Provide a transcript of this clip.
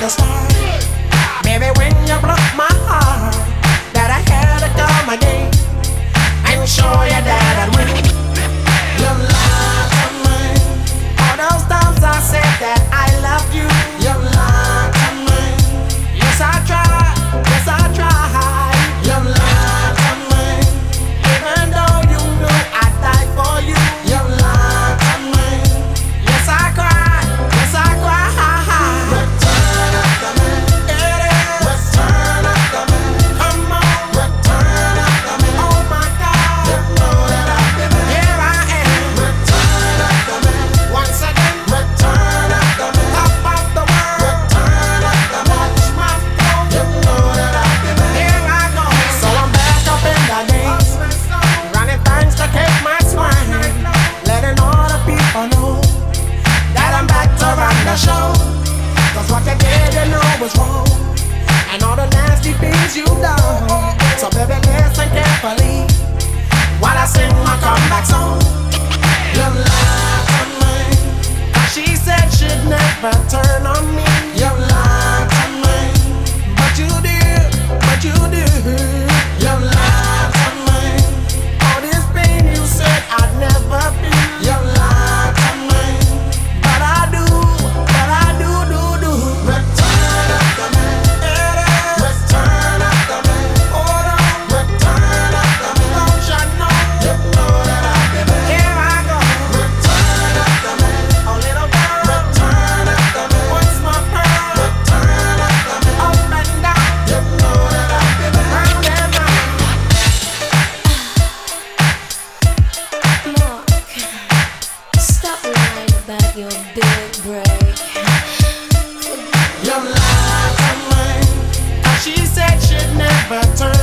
the start. Maybe when you broke my heart, that I had to come again and show you that I'd win. You lied to me. All those times I said that I loved you. You lied to me. Yes, I tried. Yes, I tried. You lied to me. Even though you knew I'd die for you. You lied to me. Yes, I cried. Yes, I cried. Return up the man. It is. Return up the man. Come on. Return up the man. Oh my God. You know that I've been there. Here I am. Return up the man. Once again. Return up the man. Top of the world. Return up the man. Watch my flow. You know that I've been there. Here I go. So I'm back up in the game. Running things to keep my swing. Letting all the people know that I'm back to run the show. Cause what you did, you know was wrong. And all the nasty things you done. So baby, listen carefully while I sing my comeback song. You lied to me. She said she'd never turn on me. You lied to me. But you did, but you did. You lied to me. All this pain you said I'd never feel. You lied to me. But I do, do. Return up the man. It is. Return up the man. Hold on. Return up the man. Don't you know? You know that I've been there. Here I go. Return up the man. Oh little girl. Return up the man. What's my pearl? Return up the man. Up and down. You know that I've been there. Round and round. Mark, stop lying about your big break. You lied to me. She said she'd never turn